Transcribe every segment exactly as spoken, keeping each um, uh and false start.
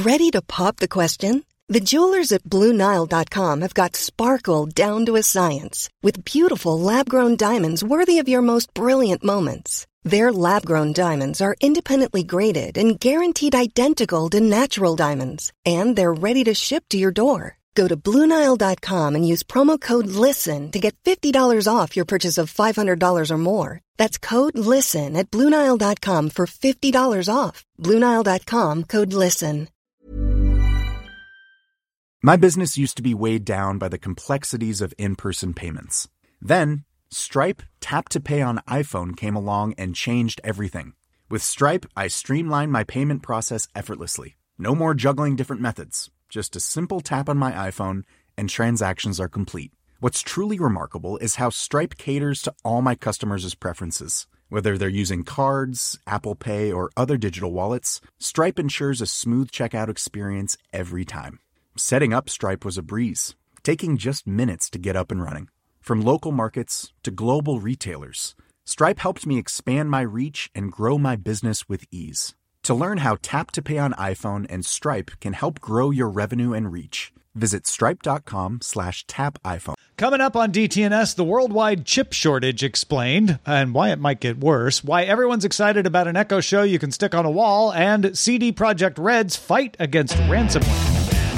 Ready to pop the question? The jewelers at Blue Nile dot com have got sparkle down to a science with beautiful lab-grown diamonds worthy of your most brilliant moments. Their lab-grown diamonds are independently graded and guaranteed identical to natural diamonds, and they're ready to ship to your door. Go to Blue Nile dot com and use promo code LISTEN to get fifty dollars off your purchase of five hundred dollars or more. That's code LISTEN at Blue Nile dot com for fifty dollars off. Blue Nile dot com, code LISTEN. My business used to be weighed down by the complexities of in-person payments. Then, Stripe Tap to Pay on iPhone came along and changed everything. With Stripe, I streamlined my payment process effortlessly. No more juggling different methods. Just a simple tap on my iPhone and transactions are complete. What's truly remarkable is how Stripe caters to all my customers' preferences. Whether they're using cards, Apple Pay, or other digital wallets, Stripe ensures a smooth checkout experience every time. Setting up Stripe was a breeze, taking just minutes to get up and running. From local markets to global retailers, Stripe helped me expand my reach and grow my business with ease. To learn how Tap to Pay on iPhone and Stripe can help grow your revenue and reach, visit stripe.com slash tap iPhone. Coming up on D T N S, the worldwide chip shortage explained, and why it might get worse, why everyone's excited about an Echo Show you can stick on a wall, and C D Projekt Red's fight against ransomware.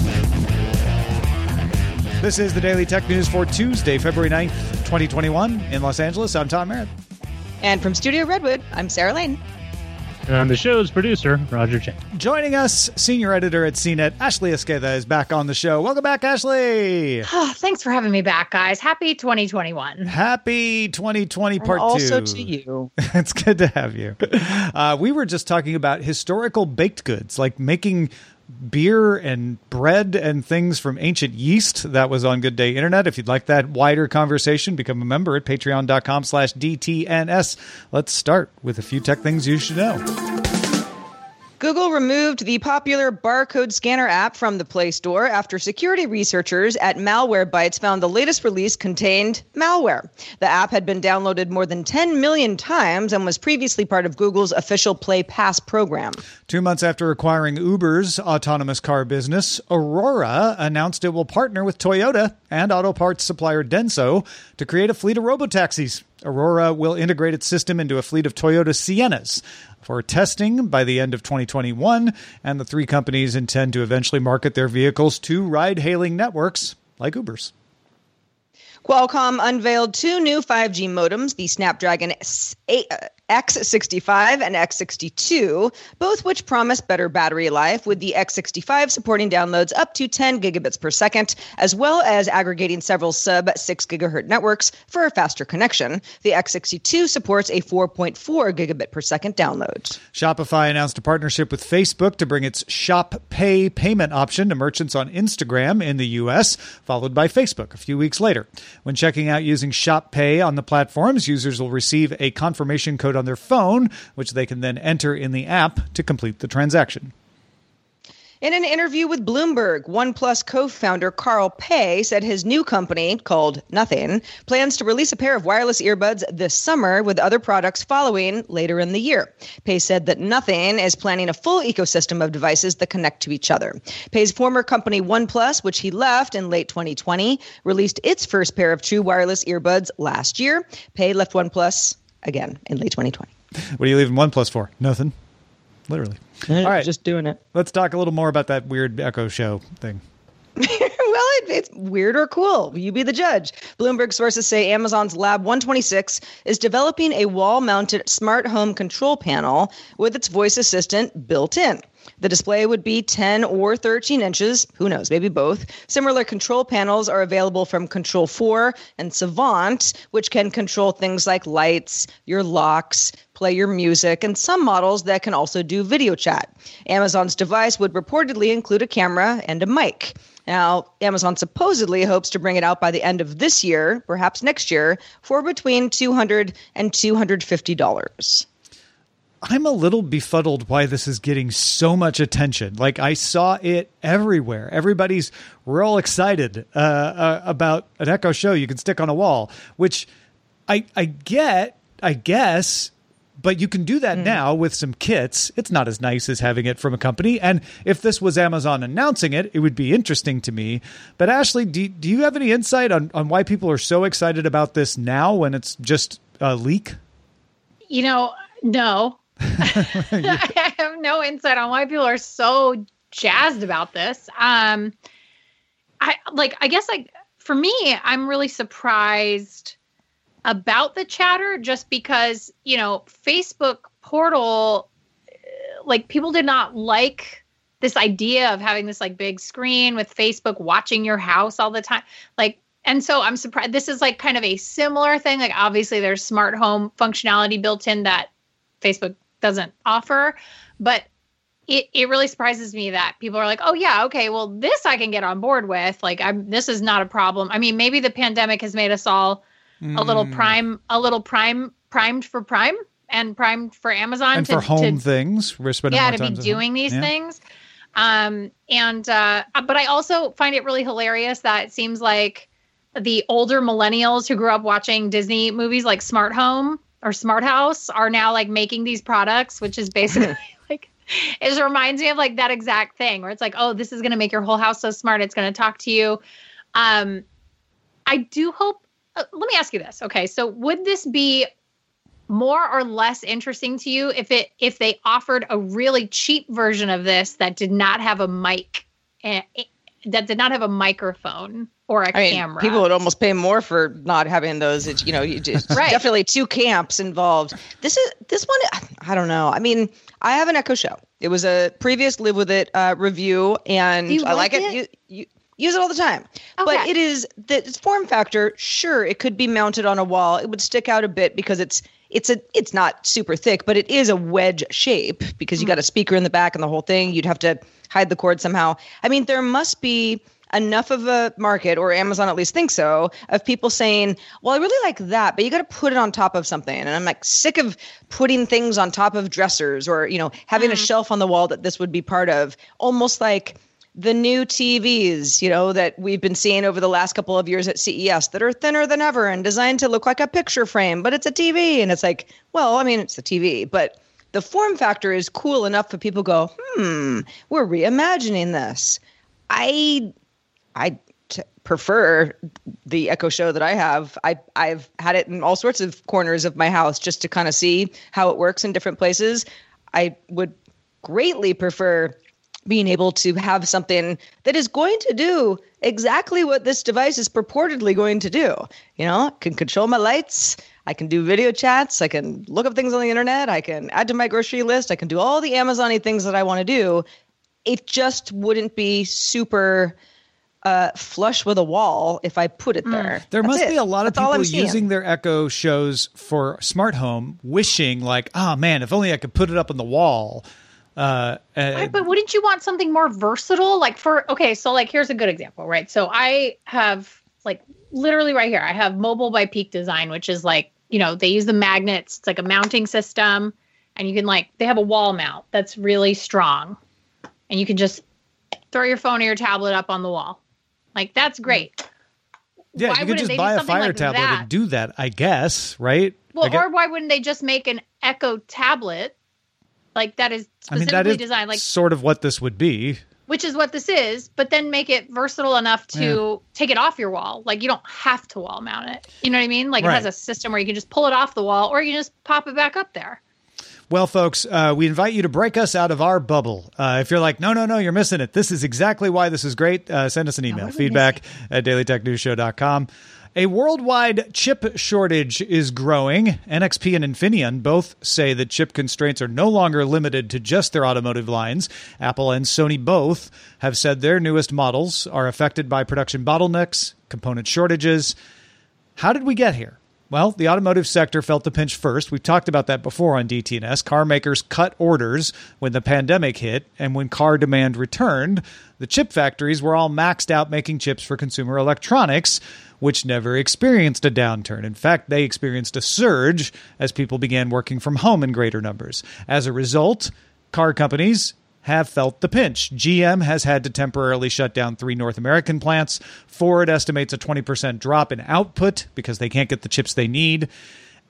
This is the Daily Tech News for Tuesday, February ninth, twenty twenty-one. In Los Angeles, I'm Tom Merritt. And from Studio Redwood, I'm Sarah Lane. And I'm the show's producer, Roger Chen. Joining us, senior editor at C net, Ashley Esqueda, is back on the show. Welcome back, Ashley. Thanks for having me back, guys. Happy twenty twenty-one. Happy twenty twenty part and also two. Also to you. It's good to have you. Uh, we were just talking about historical baked goods, like making beer and bread and things from ancient yeast. That was on Good Day Internet. If you'd like that wider conversation, become a member at patreon.com slash DTNS. Let's start with a few tech things you should know. Google removed the popular barcode scanner app from the Play Store after security researchers at Malwarebytes found the latest release contained malware. The app had been downloaded more than ten million times and was previously part of Google's official Play Pass program. Two months after acquiring Uber's autonomous car business, Aurora announced it will partner with Toyota and auto parts supplier Denso to create a fleet of robotaxis. Aurora will integrate its system into a fleet of Toyota Siennas for testing by the end of twenty twenty-one, and the three companies intend to eventually market their vehicles to ride-hailing networks like Uber's. Qualcomm unveiled two new five G modems, the Snapdragon X sixty-five and X sixty-two, both which promise better battery life, with the X sixty-five supporting downloads up to ten gigabits per second, as well as aggregating several sub-six gigahertz networks for a faster connection. The X sixty-two supports a four point four gigabit per second download. Shopify announced a partnership with Facebook to bring its Shop Pay payment option to merchants on Instagram in the U S, followed by Facebook a few weeks later. When checking out using Shop Pay on the platforms, users will receive a confirmation code on their phone, which they can then enter in the app to complete the transaction. In an interview with Bloomberg, OnePlus co-founder Carl Pei said his new company, called Nothing, plans to release a pair of wireless earbuds this summer, with other products following later in the year. Pei said that Nothing is planning a full ecosystem of devices that connect to each other. Pei's former company OnePlus, which he left in late twenty twenty, released its first pair of true wireless earbuds last year. Pei left OnePlus again in late twenty twenty. What are you leaving OnePlus for? Nothing. Literally. All right. Just doing it. Let's talk a little more about that weird Echo Show thing. Well, it, it's weird or cool. You be the judge. Bloomberg sources say Amazon's Lab one twenty-six is developing a wall-mounted smart home control panel with its voice assistant built in. The display would be ten or thirteen inches. Who knows? Maybe both. Similar control panels are available from Control four and Savant, which can control things like lights, your locks, play your music, and some models that can also do video chat. Amazon's device would reportedly include a camera and a mic. Now, Amazon supposedly hopes to bring it out by the end of this year, perhaps next year, for between two hundred dollars and two hundred fifty dollars. I'm a little befuddled why this is getting so much attention. Like, I saw it everywhere. Everybody's real excited uh, uh, about an Echo Show you can stick on a wall, which I I get, I guess, but you can do that mm. now with some kits. It's not as nice as having it from a company. And if this was Amazon announcing it, it would be interesting to me. But Ashley, do, do you have any insight on, on why people are so excited about this now when it's just a leak? You know, no. I have no insight on why people are so jazzed about this. Um, I like, I guess like for me, I'm really surprised about the chatter just because, you know, Facebook portal, like people did not like this idea of having this like big screen with Facebook watching your house all the time. Like, and so I'm surprised this is like kind of a similar thing. Like obviously there's smart home functionality built in that Facebook doesn't offer, but it, it really surprises me that people are like, oh yeah, okay, well this I can get on board with. Like I'm, this is not a problem. I mean, maybe the pandemic has made us all mm. a little prime, a little prime, primed for Prime and primed for Amazon. And to, for home to, thing,s we're spending yeah, more to time be doing home. these yeah. things. Um, and, uh, but I also find it really hilarious that it seems like the older millennials who grew up watching Disney movies like Smart Home or Smart House are now like making these products, which is basically like, it reminds me of like that exact thing where it's like, oh, this is going to make your whole house so smart. It's going to talk to you. Um, I do hope, uh, let me ask you this. Okay. So would this be more or less interesting to you if it, if they offered a really cheap version of this that did not have a mic, uh, that did not have a microphone or a I camera? mean, people would almost pay more for not having those. It's, you know, it's right. definitely two camps involved. This is this one. I don't know. I mean, I have an Echo Show. It was a previous Live With It uh, review, and Do you I like, like it. it? You, you use it all the time. Okay. But it is the its form factor. Sure, it could be mounted on a wall. It would stick out a bit because it's it's a it's not super thick, but it is a wedge shape because you mm. got a speaker in the back and the whole thing. You'd have to hide the cord somehow. I mean, there must be enough of a market, or Amazon at least thinks so, of people saying, well, I really like that, but you got to put it on top of something. And I'm like sick of putting things on top of dressers or, you know, having mm. a shelf on the wall that this would be part of, almost like the new T Vs, you know, that we've been seeing over the last couple of years at C E S that are thinner than ever and designed to look like a picture frame, but it's a T V. And it's like, well, I mean, it's a T V, but the form factor is cool enough for people to go, hmm, we're reimagining this. I... I t- prefer the Echo Show that I have. I, I've had it in all sorts of corners of my house just to kind of see how it works in different places. I would greatly prefer being able to have something that is going to do exactly what this device is purportedly going to do. You know, I can control my lights. I can do video chats. I can look up things on the internet. I can add to my grocery list. I can do all the Amazon-y things that I want to do. It just wouldn't be super... Uh, flush with a wall if I put it there. There That's must it. be a lot of That's people using their Echo Shows for smart home, wishing like, oh man, if only I could put it up on the wall. Uh, right, but wouldn't you want something more versatile? Like for, okay, so like here's a good example, right? So I have like literally right here, I have Mobile by Peak Design, which is like, you know, they use the magnets. It's like a mounting system and you can like, they have a wall mount that's really strong and you can just throw your phone or your tablet up on the wall. Like, that's great. Yeah, why you could just buy a Fire like tablet that? and do that, I guess, right? Well, guess, or why wouldn't they just make an Echo tablet like that is specifically I mean, that is designed, like sort of what this would be, which is what this is, but then make it versatile enough to yeah. take it off your wall. Like you don't have to wall mount it. You know what I mean? Like right. It has a system where you can just pull it off the wall, or you can just pop it back up there. Well, folks, uh, we invite you to break us out of our bubble. Uh, if you're like, no, no, no, you're missing it. This is exactly why this is great. Uh, send us an email, feedback at daily tech news show dot com. A worldwide chip shortage is growing. N X P and Infineon both say that chip constraints are no longer limited to just their automotive lines. Apple and Sony both have said their newest models are affected by production bottlenecks, component shortages. How did we get here? Well, the automotive sector felt the pinch first. We've talked about that before on D T N S. Car makers cut orders when the pandemic hit, and when car demand returned, the chip factories were all maxed out making chips for consumer electronics, which never experienced a downturn. In fact, they experienced a surge as people began working from home in greater numbers. As a result, car companies have felt the pinch. G M has had to temporarily shut down three North American plants. Ford estimates a twenty percent drop in output because they can't get the chips they need.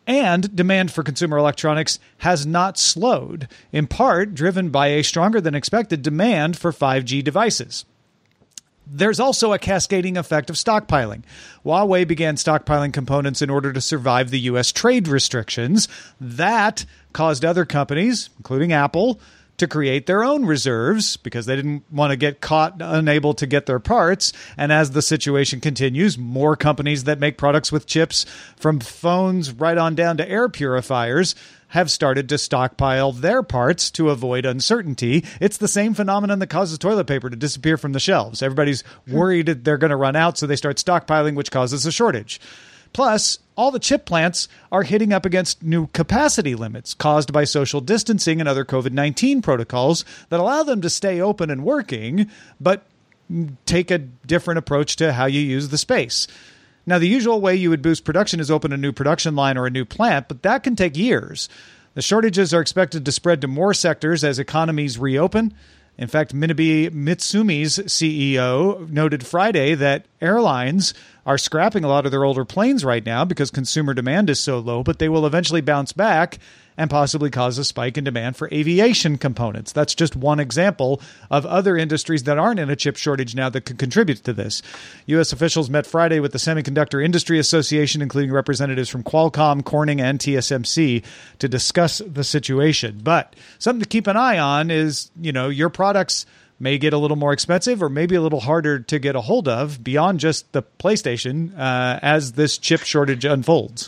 And demand for consumer electronics has not slowed, in part driven by a stronger than expected demand for five G devices. There's also a cascading effect of stockpiling. Huawei began stockpiling components in order to survive the U S trade restrictions. That caused other companies, including Apple, to create their own reserves because they didn't want to get caught unable to get their parts. And as the situation continues, more companies that make products with chips, from phones right on down to air purifiers, have started to stockpile their parts to avoid uncertainty. It's the same phenomenon that causes toilet paper to disappear from the shelves. Everybody's worried that they're going to run out, so they start stockpiling, which causes a shortage. Plus, all the chip plants are hitting up against new capacity limits caused by social distancing and other COVID nineteen protocols that allow them to stay open and working, but take a different approach to how you use the space. Now, the usual way you would boost production is open a new production line or a new plant, but that can take years. The shortages are expected to spread to more sectors as economies reopen. In fact, Minabe Mitsumi's C E O noted Friday that airlines are scrapping a lot of their older planes right now because consumer demand is so low, but they will eventually bounce back and possibly cause a spike in demand for aviation components. That's just one example of other industries that aren't in a chip shortage now that could contribute to this. U S officials met Friday with the Semiconductor Industry Association, including representatives from Qualcomm, Corning, and T S M C, to discuss the situation. But something to keep an eye on is, you know, your products may get a little more expensive or maybe a little harder to get a hold of beyond just the PlayStation uh, as this chip shortage unfolds.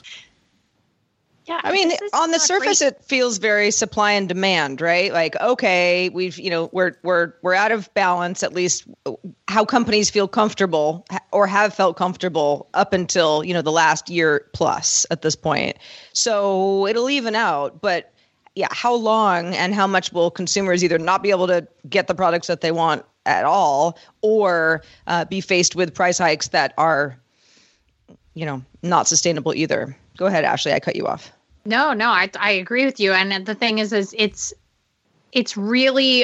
Yeah, I mean, on the surface, great. It feels very supply and demand, right? Like, okay, we've, you know, we're we're we're out of balance. At least how companies feel comfortable or have felt comfortable up until, you know, the last year plus at this point. So it'll even out, but yeah, how long and how much will consumers either not be able to get the products that they want at all, or uh, be faced with price hikes that are, you know, not sustainable either? Go ahead, Ashley. I cut you off. No, no, I I agree with you. And the thing is, is it's it's really,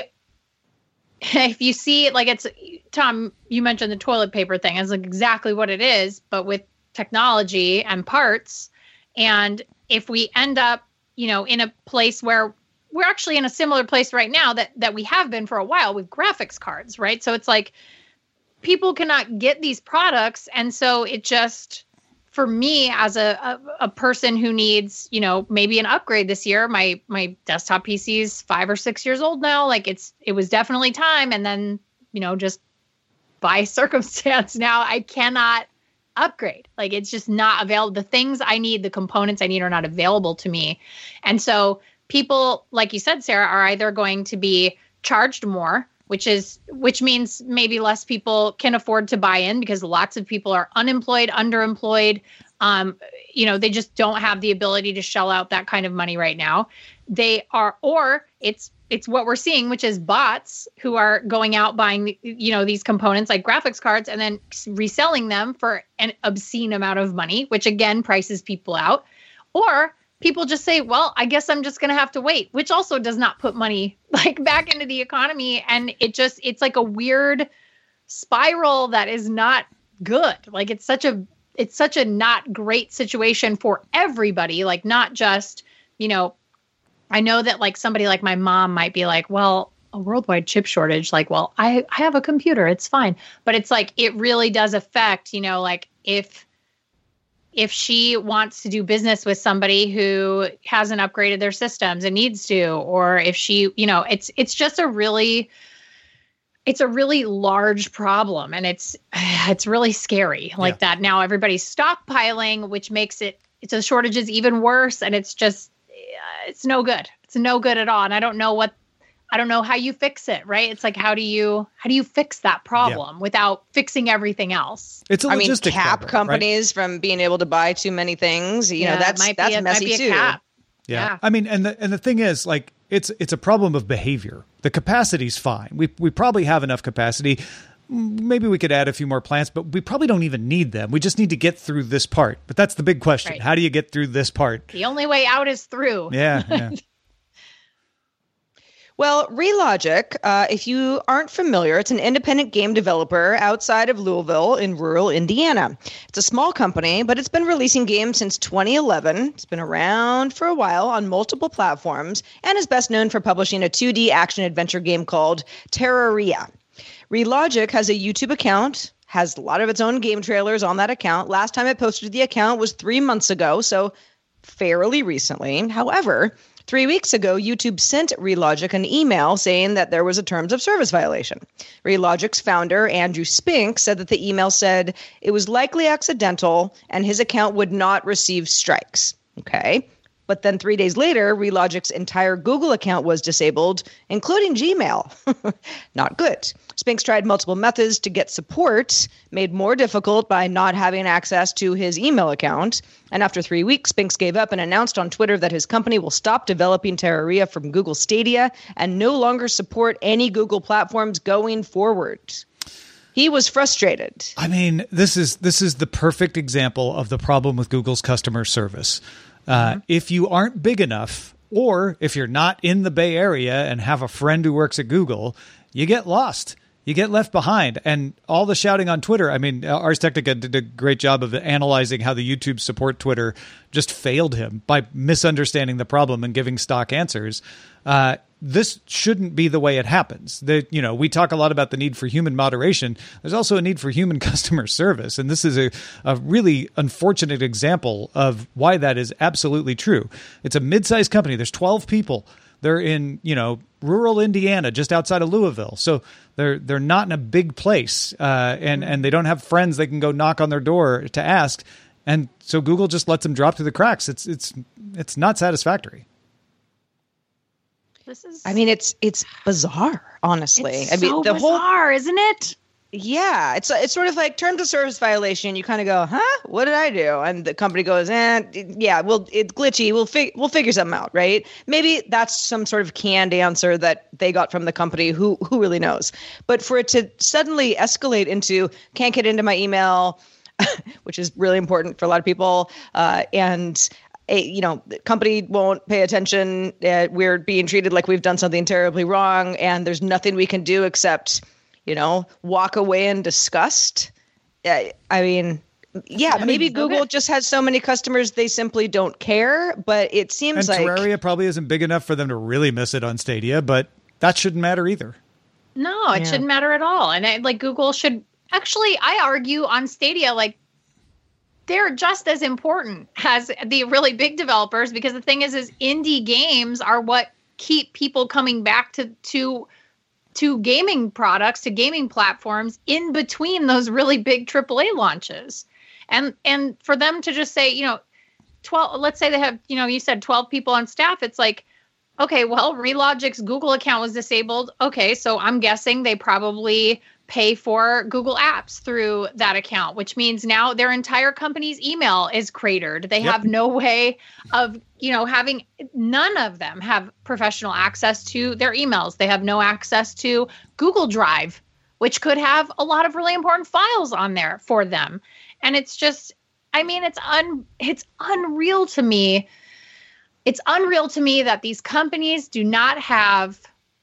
if you see it, like it's, Tom, you mentioned the toilet paper thing is like exactly what it is, but with technology and parts. And if we end up, you know, in a place where we're actually in a similar place right now that that we have been for a while with graphics cards, right? So it's like people cannot get these products. And so it just, for me as a, a, a person who needs, you know, maybe an upgrade this year, my my desktop P C is five or six years old now. Like it's it was definitely time. And then, you know, just by circumstance now I cannot upgrade. Like it's just not available. The things I need, the components I need are not available to me. And so people, like you said, Sarah, are either going to be charged more, which is which means maybe less people can afford to buy in because lots of people are unemployed, underemployed. Um, you know, they just don't have the ability to shell out that kind of money right now. They are, or it's it's what we're seeing, which is bots who are going out buying, you know, these components like graphics cards and then reselling them for an obscene amount of money, which again prices people out. Or people just say, well, I guess I'm just going to have to wait, which also does not put money like back into the economy. And it just, it's like a weird spiral that is not good. Like it's such a, it's such a not great situation for everybody. Like not just, you know, I know that like somebody like my mom might be like, well, a worldwide chip shortage. Like, well, I, I have a computer, it's fine. But it's like, it really does affect, you know, like if, if she wants to do business with somebody who hasn't upgraded their systems and needs to, or if she, you know, it's, it's just a really, it's a really large problem. And it's, it's really scary like yeah. that. Now everybody's stockpiling, which makes it, it's a shortages even worse. And it's just, it's no good. It's no good at all. And I don't know what, I don't know how you fix it, right? It's like, how do you, how do you fix that problem yeah. without fixing everything else? It's a I mean, logistic cap problem, companies right? from being able to buy too many things. You yeah, know, that's, might that's a, messy might be a too. Cap. Yeah. yeah. I mean, and the, and the thing is like, it's, it's a problem of behavior. The capacity's fine. We, we probably have enough capacity. Maybe we could add a few more plants, but we probably don't even need them. We just need to get through this part. But that's the big question. Right. How do you get through this part? The only way out is through. Yeah. yeah. Well, Relogic, uh, if you aren't familiar, it's an independent game developer outside of Louisville in rural Indiana. It's a small company, but it's been releasing games since twenty eleven. It's been around for a while on multiple platforms and is best known for publishing a two D action-adventure game called Terraria. Relogic has a YouTube account, has a lot of its own game trailers on that account. Last time it posted the account was three months ago, so fairly recently. However, three weeks ago, YouTube sent Relogic an email saying that there was a terms of service violation. Relogic's founder, Andrew Spink, said that the email said it was likely accidental and his account would not receive strikes. Okay. But then three days later, Relogic's entire Google account was disabled, including Gmail. Not good. Spinks tried multiple methods to get support, made more difficult by not having access to his email account. And after three weeks, Spinks gave up and announced on Twitter that his company will stop developing Terraria from Google Stadia and no longer support any Google platforms going forward. He was frustrated. I mean, this is this is the perfect example of the problem with Google's customer service. Uh, mm-hmm. If you aren't big enough, or if you're not in the Bay Area and have a friend who works at Google, you get lost. You get left behind. And all the shouting on Twitter, I mean, Ars Technica did a great job of analyzing how the YouTube support Twitter just failed him by misunderstanding the problem and giving stock answers. Uh, this shouldn't be the way it happens. The, you know, we talk a lot about the need for human moderation. There's also a need for human customer service. And this is a, a really unfortunate example of why that is absolutely true. It's a mid-sized company. There's twelve people. They're in, you know, rural Indiana, just outside of Louisville. So they're they're not in a big place, uh, and and they don't have friends they can go knock on their door to ask. And so Google just lets them drop through the cracks. It's it's it's not satisfactory. This is. I mean, it's it's bizarre, honestly. It's I mean, so the bizarre, whole, isn't it? Yeah, it's it's sort of like terms of service violation. You kind of go, huh? What did I do? And the company goes, eh, yeah, well, it's glitchy. We'll fig- we'll figure something out, right? Maybe that's some sort of canned answer that they got from the company. Who who really knows? But for it to suddenly escalate into can't get into my email, which is really important for a lot of people, uh, and a, you know, the company won't pay attention. Uh, we're being treated like we've done something terribly wrong, and there's nothing we can do except, you know, walk away in disgust. Uh, I mean, yeah, I maybe mean, Google okay. just has so many customers they simply don't care. But it seems and like Terraria probably isn't big enough for them to really miss it on Stadia, but that shouldn't matter either. No, it Yeah. shouldn't matter at all. And I, like Google should actually, I argue on Stadia, like they're just as important as the really big developers, because the thing is, is indie games are what keep people coming back to to. to gaming products, to gaming platforms in between those really big triple A launches. And and for them to just say, you know, twelve, let's say they have, you know, you said twelve people on staff. It's like, okay, well, Relogic's Google account was disabled. Okay, so I'm guessing they probably pay for Google Apps through that account, which means now their entire company's email is cratered. They Yep. have no way of, you know, having, none of them have professional access to their emails. They have no access to Google Drive, which could have a lot of really important files on there for them. And it's just, I mean, it's un, it's unreal to me. It's unreal to me that these companies do not have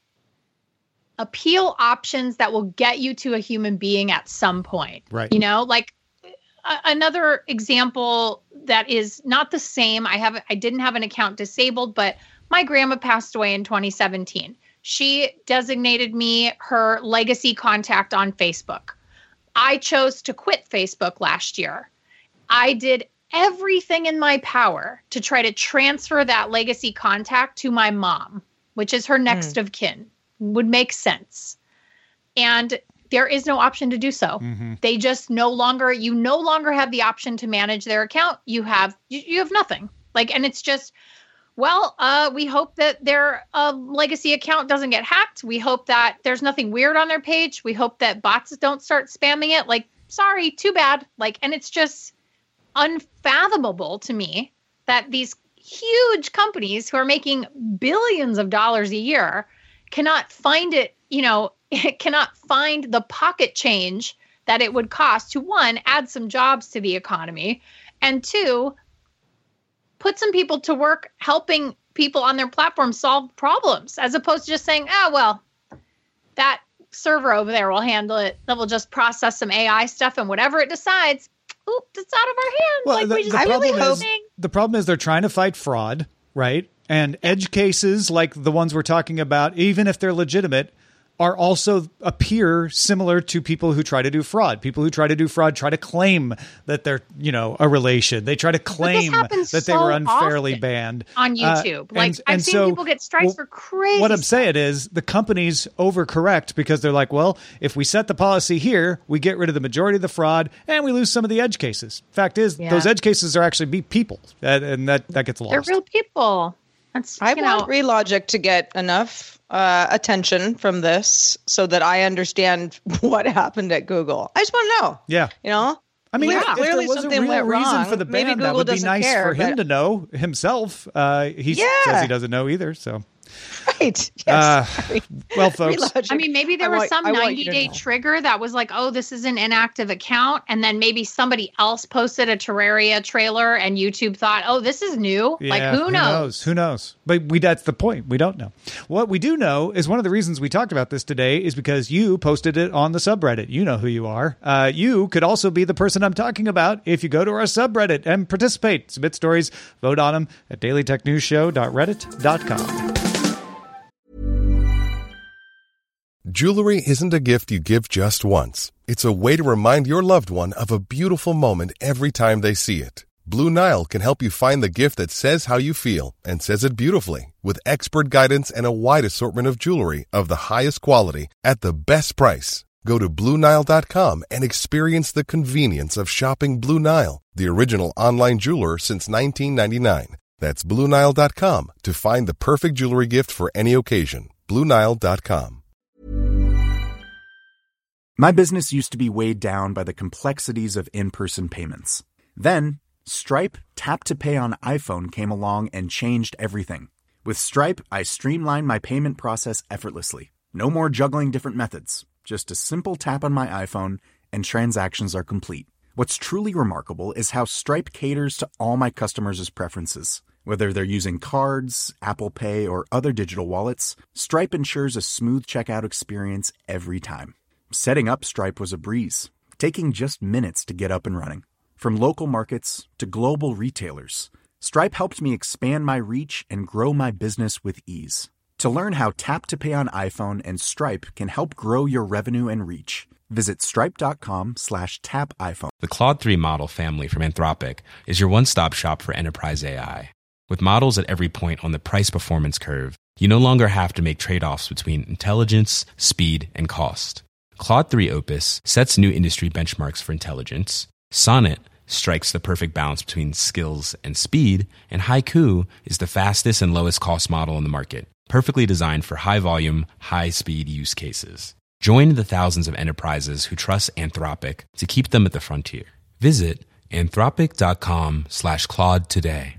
appeal options that will get you to a human being at some point. Right. You know, like a- another example that is not the same. I have, I didn't have an account disabled, but my grandma passed away in twenty seventeen. She designated me her legacy contact on Facebook. I chose to quit Facebook last year. I did everything in my power to try to transfer that legacy contact to my mom, which is her next Mm. of kin. Would make sense. And there is no option to do so. Mm-hmm. They just no longer, you no longer have the option to manage their account. You have, you, you have nothing. Like, and it's just, well, uh, we hope that their uh, legacy account doesn't get hacked. We hope that there's nothing weird on their page. We hope that bots don't start spamming it. Like, sorry, too bad. Like, and it's just unfathomable to me that these huge companies who are making billions of dollars a year cannot find it, you know, it cannot find the pocket change that it would cost to, one, add some jobs to the economy, and two, put some people to work helping people on their platform solve problems, as opposed to just saying, oh, well, that server over there will handle it. That will just process some A I stuff, and whatever it decides, oop, it's out of our hands. Well, like the, we just the, problem really is, the problem is they're trying to fight fraud, right? And edge cases like the ones we're talking about, even if they're legitimate, are also appear similar to people who try to do fraud. People who try to do fraud try to claim that they're, you know, a relation. They try to claim that they so were unfairly often banned on YouTube. Uh, like and, I've and seen so, people get strikes well, for crazy. What I'm stuff. saying is the companies overcorrect because they're like, well, if we set the policy here, we get rid of the majority of the fraud and we lose some of the edge cases. Fact is, Yeah. those edge cases are actually be people, and, and that that gets lost. They're real people. That's I you want know, Relogic to get enough uh, attention from this so that I understand what happened at Google. I just want to know. Yeah. You know? I mean, Clear- if, if clearly there was a something real went reason wrong. for the Maybe ban, that Google would be doesn't nice care, for him but- to know himself. Uh, he Yeah. says he doesn't know either. So, Right. Yes. uh, Sorry. well, folks, Relogic. I mean, maybe there I was want- some I want you to ninety-day know. trigger that was like, oh, this is an inactive account. And then maybe somebody else posted a Terraria trailer and YouTube thought, oh, this is new. yeah, like, who knows? Who knows? But we that's the point. We don't know. What we do know is one of the reasons we talked about this today is because you posted it on the subreddit. You know who you are. Uh, you could also be the person I'm talking about if you go to our subreddit and participate. Submit stories, vote on them at daily tech news show dot reddit dot com. Jewelry isn't a gift you give just once. It's a way to remind your loved one of a beautiful moment every time they see it. Blue Nile can help you find the gift that says how you feel and says it beautifully, with expert guidance and a wide assortment of jewelry of the highest quality at the best price. Go to blue nile dot com and experience the convenience of shopping Blue Nile, the original online jeweler since nineteen ninety-nine. That's blue nile dot com to find the perfect jewelry gift for any occasion. blue nile dot com. My business used to be weighed down by the complexities of in-person payments. Then, Stripe Tap to Pay on iPhone came along and changed everything. With Stripe, I streamlined my payment process effortlessly. No more juggling different methods. Just a simple tap on my iPhone and transactions are complete. What's truly remarkable is how Stripe caters to all my customers' preferences. Whether they're using cards, Apple Pay, or other digital wallets, Stripe ensures a smooth checkout experience every time. Setting up Stripe was a breeze, taking just minutes to get up and running. From local markets to global retailers, Stripe helped me expand my reach and grow my business with ease. To learn how Tap to Pay on iPhone and Stripe can help grow your revenue and reach, visit stripe.com slash tap iPhone. The Claude three model family from Anthropic is your one-stop shop for enterprise A I. With models at every point on the price-performance curve, you no longer have to make trade-offs between intelligence, speed, and cost. Claude three Opus sets new industry benchmarks for intelligence. Sonnet strikes the perfect balance between skills and speed. And Haiku is the fastest and lowest cost model in the market, perfectly designed for high-volume, high-speed use cases. Join the thousands of enterprises who trust Anthropic to keep them at the frontier. Visit anthropic.com slash Claude today.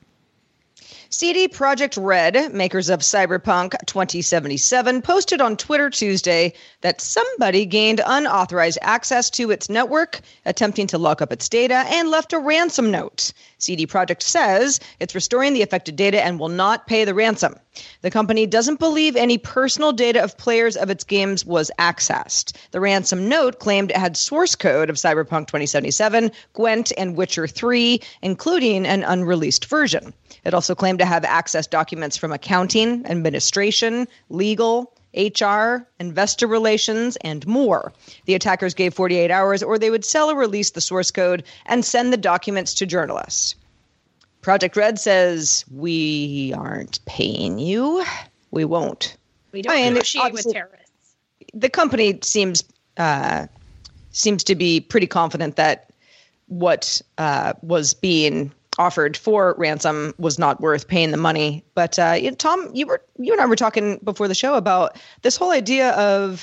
C D Projekt Red, makers of Cyberpunk twenty seventy-seven, posted on Twitter Tuesday that somebody gained unauthorized access to its network, attempting to lock up its data, and left a ransom note. C D Projekt says it's restoring the affected data and will not pay the ransom. The company doesn't believe any personal data of players of its games was accessed. The ransom note claimed it had source code of Cyberpunk twenty seventy-seven, Gwent, and Witcher three, including an unreleased version. It also claimed to have access documents from accounting, administration, legal, H R, investor relations, and more. The attackers gave forty-eight hours or they would sell or release the source code and send the documents to journalists. Projekt Red says, we aren't paying you. We won't. We don't I mean, negotiate with obviously- terrorists. The company seems uh, seems to be pretty confident that what uh, was being offered for ransom was not worth paying the money. But uh, you know, Tom, you were you and I were talking before the show about this whole idea of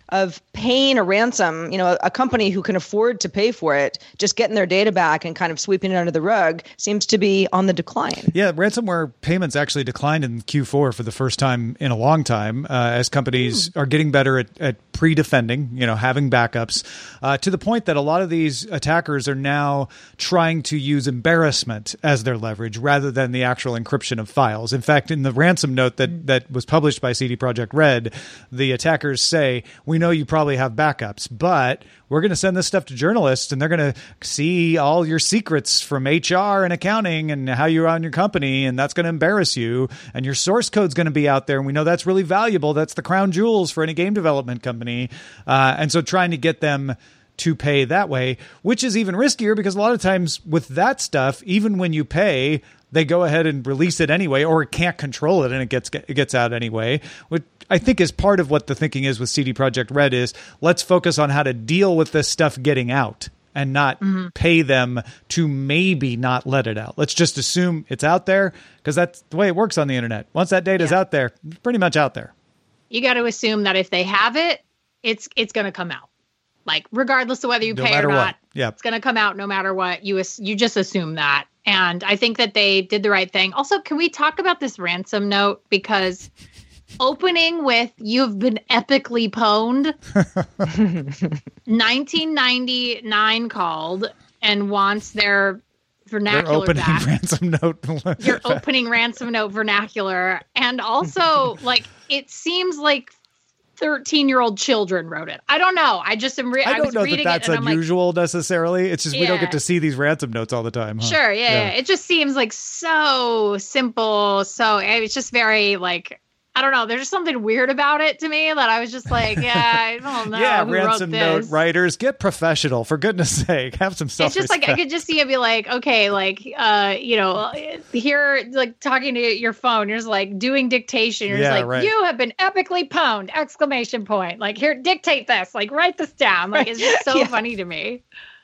of paying a ransom, you know, a, a company who can afford to pay for it, just getting their data back and kind of sweeping it under the rug seems to be on the decline. Yeah, ransomware payments actually declined in Q four for the first time in a long time uh, as companies mm. are getting better at, at pre-defending, you know, having backups, uh, to the point that a lot of these attackers are now trying to use embarrassment as their leverage rather than the actual encryption of files. In fact, in the ransom note that, that was published by C D Projekt Red, the attackers say, we know you probably have backups, but we're going to send this stuff to journalists and they're going to see all your secrets from H R and accounting and how you run your company. And that's going to embarrass you. And your source code's going to be out there. And we know that's really valuable. That's the crown jewels for any game development company. Uh, and so trying to get them to pay that way, which is even riskier because a lot of times with that stuff, even when you pay, they go ahead and release it anyway, or it can't control it and it gets it gets out anyway, which I think is part of what the thinking is with C D Projekt Red is let's focus on how to deal with this stuff getting out and not mm-hmm. pay them to maybe not let it out. Let's just assume it's out there because that's the way it works on the internet. Once that data is yeah. out there, it's pretty much out there. You got to assume that if they have it, it's it's going to come out. Like, regardless of whether you no pay or not, what. Yeah. it's going to come out no matter what. You you just assume that. And I think that they did the right thing. Also, can we talk about this ransom note? Because opening with, you've been epically pwned. nineteen ninety-nine called and wants their vernacular Your opening back. ransom note. Your opening ransom note vernacular. And also, like, it seems like thirteen-year-old children wrote it. I don't know. I just am. Re- I don't I was know reading that that's it and unusual I'm like, necessarily. It's just yeah. we don't get to see these ransom notes all the time. Huh? Sure, yeah, yeah. It just seems like so simple. So it's just very like. I don't know. There's just something weird about it to me that I was just like, yeah, I don't know. yeah, who ransom wrote note this. writers, get professional for goodness sake. Have some self. It's just like I could just see it be like, okay, like, uh, you know, here, like talking to your phone, you're just like doing dictation. You're yeah, just like, right. you have been epically pwned! Exclamation point! Like, here, dictate this. Like, write this down. Like, it's just so yeah. funny to me.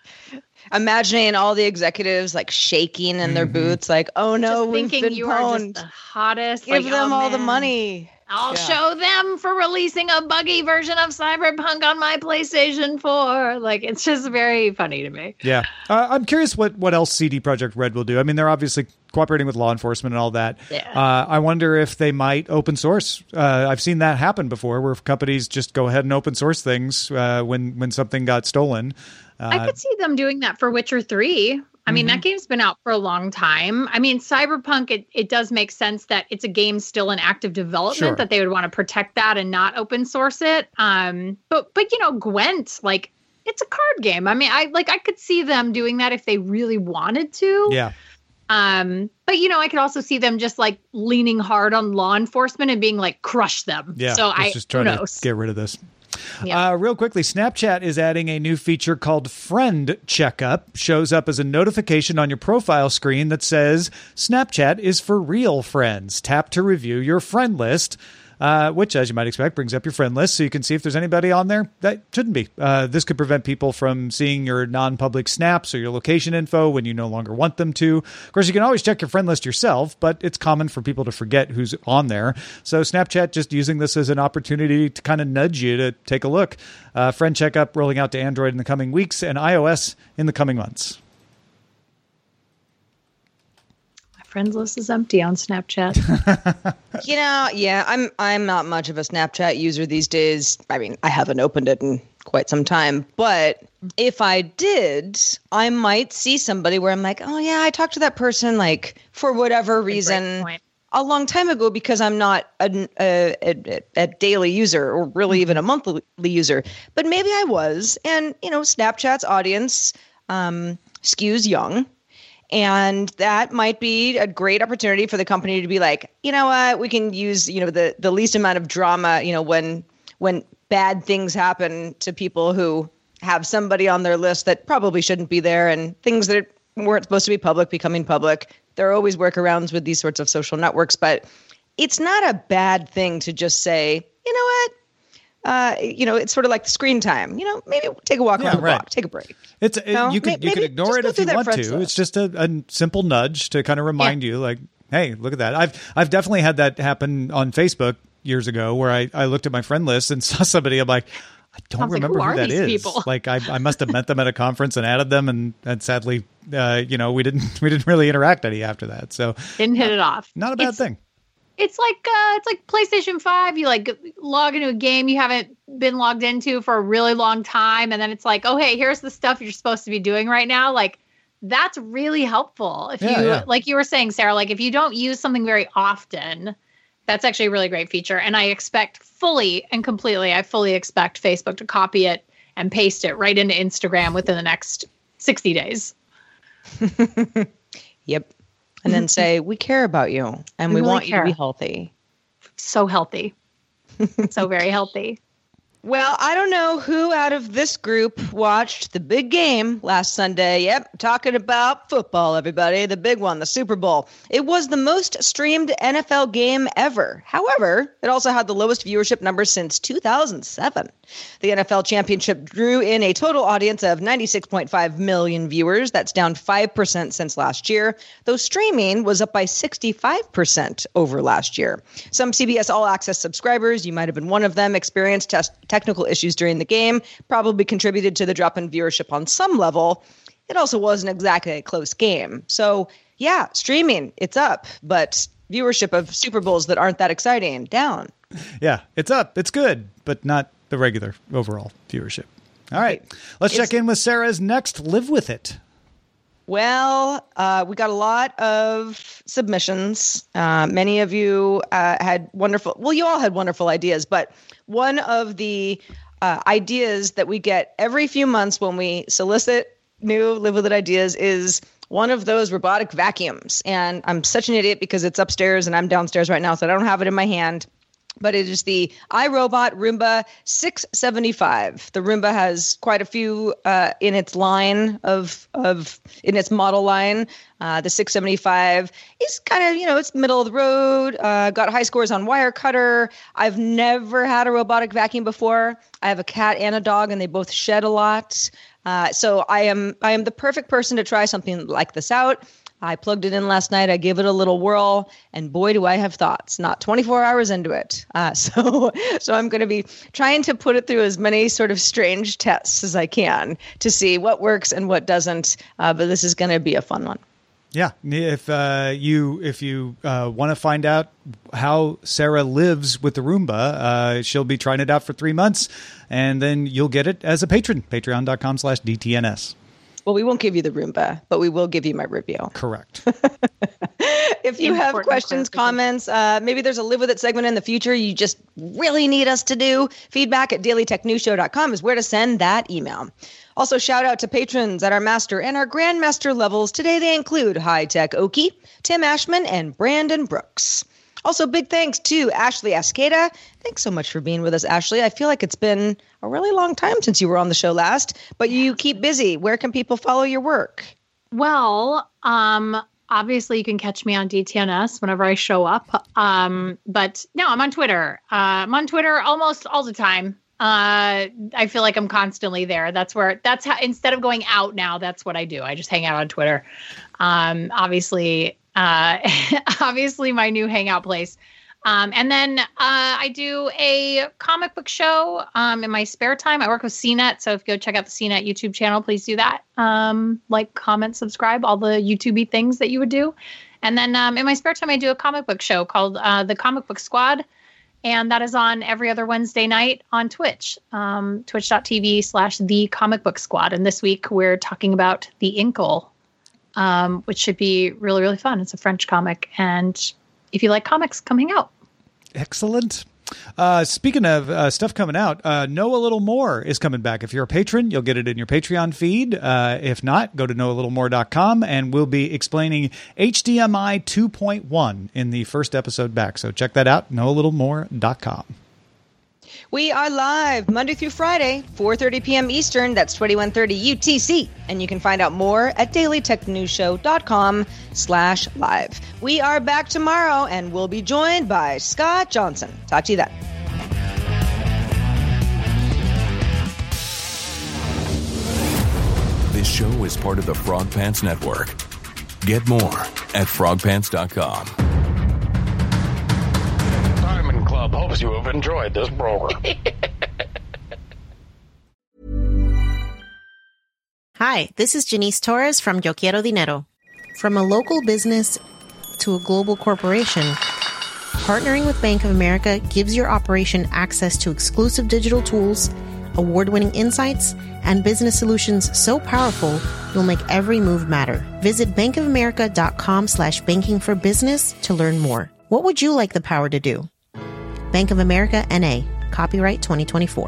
Imagining all the executives like shaking in their mm-hmm. boots, like, "Oh no, just we've thinking been you pwned. are just the hottest. Give like, them oh, all the man. money. I'll yeah. show them for releasing a buggy version of Cyberpunk on my PlayStation four. Like, it's just very funny to me. Yeah. Uh, I'm curious what, what else C D Projekt Red will do. I mean, they're obviously cooperating with law enforcement and all that. Yeah. Uh, I wonder if they might open source. Uh, I've seen that happen before where companies just go ahead and open source things uh, when, when something got stolen. Uh, I could see them doing that for Witcher three. I mean, mm-hmm. that game's been out for a long time. I mean, Cyberpunk, it, it does make sense that it's a game still in active development, Sure. that they would want to protect that and not open source it. Um, but, but you know, Gwent, like, it's a card game. I mean, I like I could see them doing that if they really wanted to. Yeah. Um, but, you know, I could also see them just, like, leaning hard on law enforcement and being like, crush them. Yeah. So let's I just try who to knows? get rid of this. Yeah. Uh, real quickly, Snapchat is adding a new feature called Friend Checkup. Shows up as a notification on your profile screen that says Snapchat is for real friends. Tap to review your friend list, uh, which, as you might expect, brings up your friend list so you can see if there's anybody on there that shouldn't be. Uh, this could prevent people from seeing your non-public snaps or your location info when you no longer want them to. Of course, you can always check your friend list yourself, but it's common for people to forget who's on there. So Snapchat just using this as an opportunity to kind of nudge you to take a look. Uh, Friend Checkup rolling out to Android in the coming weeks and iOS in the coming months. Friends list is empty on Snapchat. You know, yeah, I'm I'm not much of a Snapchat user these days. I mean, I haven't opened it in quite some time, but if I did, I might see somebody where I'm like, oh yeah, I talked to that person like for whatever reason a long time ago because I'm not a, a, a, a daily user or really even a monthly user, but maybe I was. And you know, Snapchat's audience um, skews young. And that might be a great opportunity for the company to be like, you know what, we can use, you know, the, the least amount of drama, you know, when when bad things happen to people who have somebody on their list that probably shouldn't be there and things that weren't supposed to be public becoming public. There are always workarounds with these sorts of social networks, but it's not a bad thing to just say, you know what? Uh, you know, it's sort of like the screen time. You know, maybe take a walk Yeah, around the right. block, take a break. It's it, No? you could Maybe you could ignore just it go if through you that want friends to. list. It's just a, a simple nudge to kind of remind you, like, hey, look at that. I've I've definitely had that happen on Facebook years ago, where I, I looked at my friend list and saw somebody. I'm like, I don't Sounds remember like, who, who are that these is. People? Like I, I must have met them at a conference and added them, and, and sadly, uh, you know, we didn't we didn't really interact any after that. So didn't hit it off. Not a bad it's, thing. It's like uh, it's like PlayStation five. You like log into a game you haven't been logged into for a really long time, and then it's like, oh hey, here's the stuff you're supposed to be doing right now. Like that's really helpful. If yeah, you yeah. like you were saying, Sarah, like if you don't use something very often, that's actually a really great feature. And I expect fully and completely, I fully expect Facebook to copy it and paste it right into Instagram within the next sixty days. Yep. And then say, we care about you and we, We really want care. you to be healthy. So healthy. So very healthy. Well, I don't know who out of this group watched the big game last Sunday. Yep, talking about football, everybody. The big one, the Super Bowl. It was the most streamed N F L game ever. However, it also had the lowest viewership numbers since two thousand seven. The N F L Championship drew in a total audience of ninety-six point five million viewers. That's down five percent since last year, though streaming was up by sixty-five percent over last year. Some C B S All Access subscribers, you might have been one of them, experienced test- technical issues during the game, probably contributed to the drop in viewership on some level. It also wasn't exactly a close game. So, yeah, streaming, it's up, but viewership of Super Bowls that aren't that exciting, down. Yeah, it's up. It's good, but not the regular overall viewership. All right, let's It's- check in with Sarah's next Live With It. Well, uh, we got a lot of submissions. Uh, many of you uh, had wonderful, well, you all had wonderful ideas, but one of the uh, ideas that we get every few months when we solicit new Live With It ideas is one of those robotic vacuums. And I'm such an idiot because it's upstairs and I'm downstairs right now, so I don't have it in my hand. But it is the iRobot Roomba six seventy-five. The Roomba has quite a few uh, in its line of of in its model line. Uh, the six seventy-five is kind of, you know, it's middle of the road. Uh, got high scores on Wirecutter. I've never had a robotic vacuum before. I have a cat and a dog, and they both shed a lot. Uh, so I am I am the perfect person to try something like this out. I plugged it in last night. I gave it a little whirl, and boy, do I have thoughts. Not twenty-four hours into it. Uh, so so I'm going to be trying to put it through as many sort of strange tests as I can to see what works and what doesn't. Uh, but this is going to be a fun one. Yeah, if uh, you if you uh, want to find out how Sarah lives with the Roomba, uh, she'll be trying it out for three months, and then you'll get it as a patron. Patreon.com slash DTNS. Well, we won't give you the Roomba, but we will give you my review. Correct. If you have Important questions, comments, uh, maybe there's a Live With It segment in the future you just really need us to do, feedback at daily tech news show dot com is where to send that email. Also, shout out to patrons at our master and our grandmaster levels. Today they include High Tech Okie, Tim Ashman, and Brandon Brooks. Also, big thanks to Ashley Ascada. Thanks so much for being with us, Ashley. I feel like it's been a really long time since you were on the show last, but you keep busy. Where can people follow your work? Well, um, obviously you can catch me on D T N S whenever I show up. Um, but no, I'm on Twitter. Uh, I'm on Twitter almost all the time. Uh, I feel like I'm constantly there. That's where, that's how, instead of going out now, that's what I do. I just hang out on Twitter. Um, obviously, uh, obviously my new hangout place. Um, and then uh, I do a comic book show um, in my spare time. I work with C net, so if you go check out the C net YouTube channel, please do that. Um, like, comment, subscribe, all the YouTube-y things that you would do. And then um, in my spare time, I do a comic book show called uh, The Comic Book Squad, and that is on every other Wednesday night on Twitch, um, twitch.tv slash The Comic Book Squad. And this week we're talking about The Inkle, um, which should be really, really fun. It's a French comic, and if you like comics, come hang out. Excellent. Uh, speaking of uh, stuff coming out, uh, Know a Little More is coming back. If you're a patron, you'll get it in your Patreon feed. Uh, if not, go to know a little more dot com, and we'll be explaining H D M I two point one in the first episode back. So check that out, know a little more dot com. We are live Monday through Friday, four thirty p.m. Eastern. That's twenty-one thirty U T C. And you can find out more at daily tech news show dot com slash live. We are back tomorrow, and we'll be joined by Scott Johnson. Talk to you then. This show is part of the Frog Pants Network. Get more at frog pants dot com. Diamond Club hopes you have enjoyed this program. Hi, this is Janice Torres from Yo Quiero Dinero. From a local business to a global corporation, partnering with Bank of America gives your operation access to exclusive digital tools, award-winning insights, and business solutions so powerful you'll make every move matter. Visit bankofamerica.com slash banking for business to learn more. What would you like the power to do? Bank of America, N A. Copyright twenty twenty-four.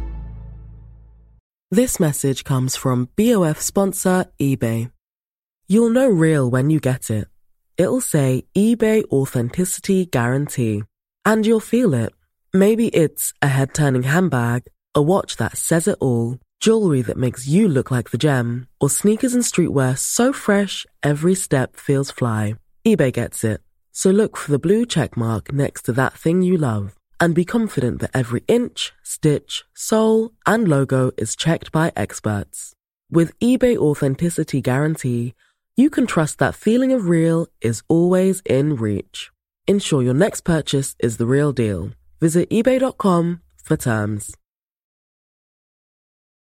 This message comes from B O F sponsor eBay. You'll know real when you get it. It'll say eBay Authenticity Guarantee. And you'll feel it. Maybe it's a head-turning handbag, a watch that says it all, jewelry that makes you look like the gem, or sneakers and streetwear so fresh every step feels fly. eBay gets it. So look for the blue check mark next to that thing you love. And be confident that every inch, stitch, sole, and logo is checked by experts. With eBay Authenticity Guarantee, you can trust that feeling of real is always in reach. Ensure your next purchase is the real deal. Visit ebay dot com for terms.